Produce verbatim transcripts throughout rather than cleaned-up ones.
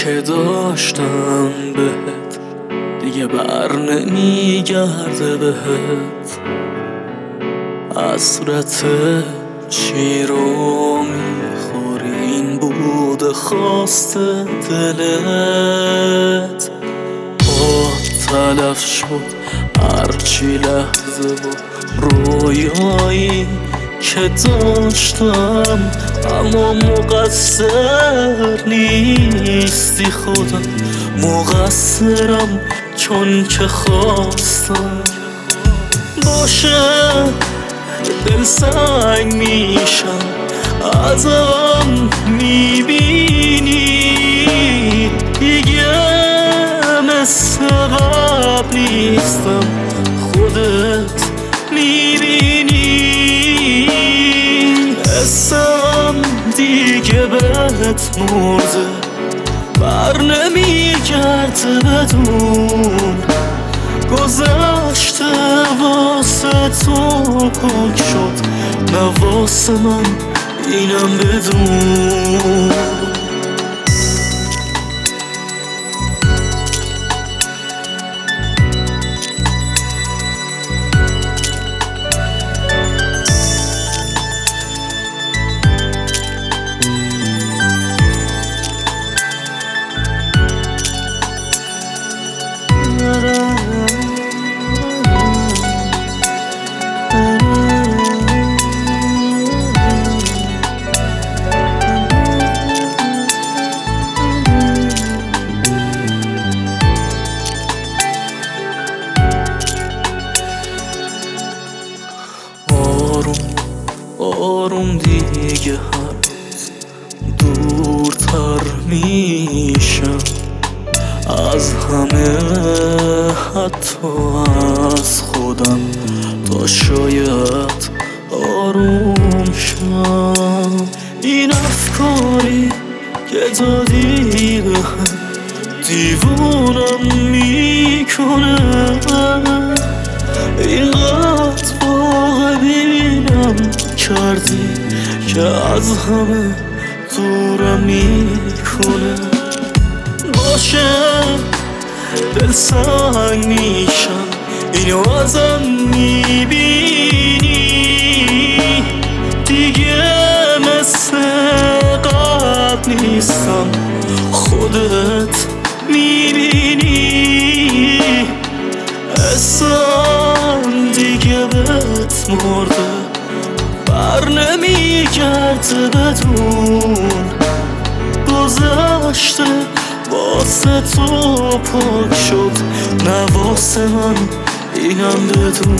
که داشتم بهت دیگه بر نمیگرده بهت. حسرت چی رو میخوری، این بود خواست دلت. با تلف شد هرچی لحظه و رویایی که داشتم، اما مقصر نیستی خودم، مقصرم چون که خواستم. باشه دل سنگ میشم ازم میبینی، دیگه مثل قبل نیستم، خودت میبینی. حسم دیگه بهت مرده، بر نمیگرده بدون. گذشته واسه تو پاک شد، نه واسه من اینم بدون. آروم دیگه هر روز دورتر میشم از همه، حتی از خودم، تا شاید آروم شم. این افکاری که دادی به هم دیوونم میکنه، اینقدر واقع ببینم کردی که از همه دورم میکنه. باشه دل سنگ میشم اینو ازم میبینی، دیگه مثل قبل نیستم، خودت میبینی. حسم دیگه بهت مرده، بر نمیگرده بدون. گذشته واسه تو پاک شد، نه واسه من اینم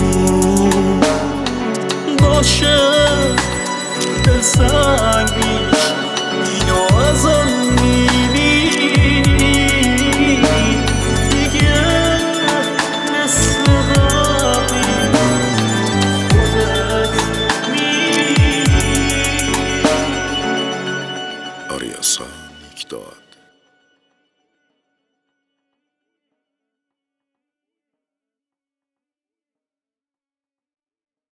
بدون. باشه دل سنگ